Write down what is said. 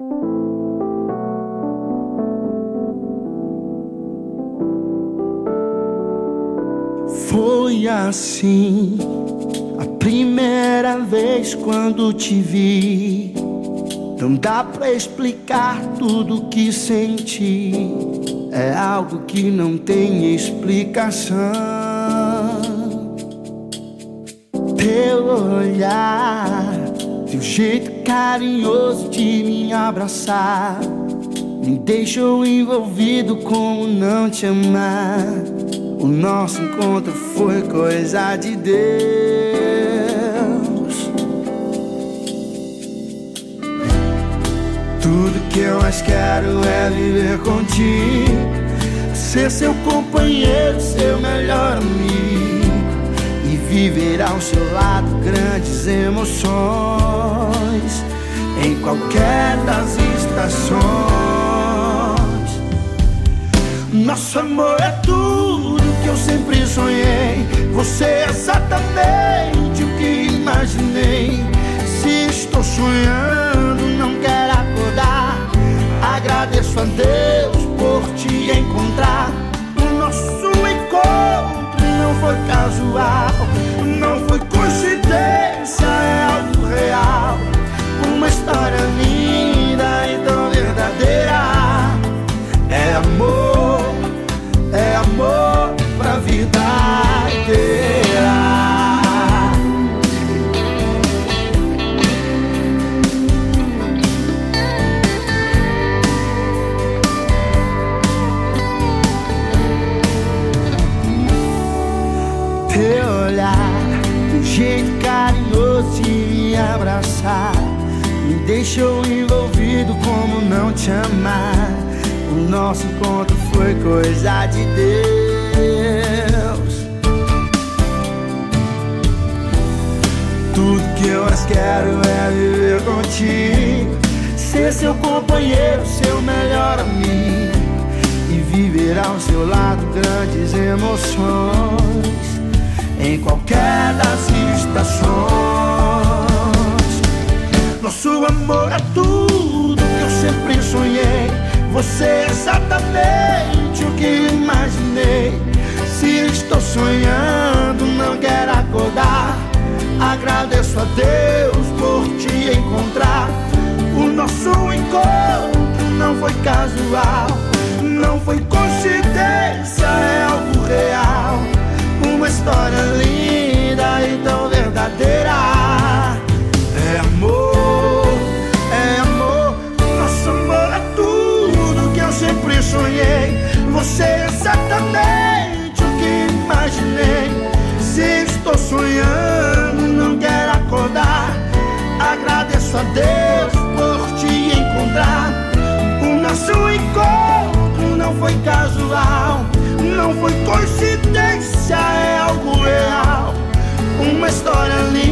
Foi assim a primeira vez quando te vi. Não dá pra explicar tudo que senti. É algo que não tem explicação. Teu olhar, teu jeito carinhoso de me abraçar, me deixou envolvido, como não te amar. O nosso encontro foi coisa de Deus. Tudo que eu mais quero é viver contigo, ser seu companheiro, seu melhor amigo, e viver ao seu lado grandes emoções, em qualquer das estações. Nosso amor é tudo que eu sempre sonhei. Você é exatamente o que imaginei. Se estou sonhando, não quero acordar. Agradeço a Deus por te encontrar. O nosso encontro não foi casual, não foi coincidência, é algo real. Uma história linda e tão verdadeira. É amor, é amor pra vida inteira. Teu olhar, teu jeito carinhoso de me abraçar, me deixou envolvido, como não te amar. O nosso encontro foi coisa de Deus. Tudo que eu mais quero é viver contigo, ser seu companheiro, seu melhor amigo, e viver ao seu lado grandes emoções, em qualquer das estações. Nosso amor é tudo que eu sempre sonhei. Você é exatamente o que imaginei. Se estou sonhando, não quero acordar. Agradeço a Deus por te encontrar. O nosso encontro não foi casual, não foi coincidência, é algo real. Uma história linda e tão verdadeira. É amor, é amor. Nosso amor é tudo que eu sempre sonhei. Você é exatamente o que imaginei. Se estou sonhando, não quero acordar. Agradeço a Deus por te encontrar. O nosso encontro não foi casual, não foi coincidência, é algo real. Uma história linda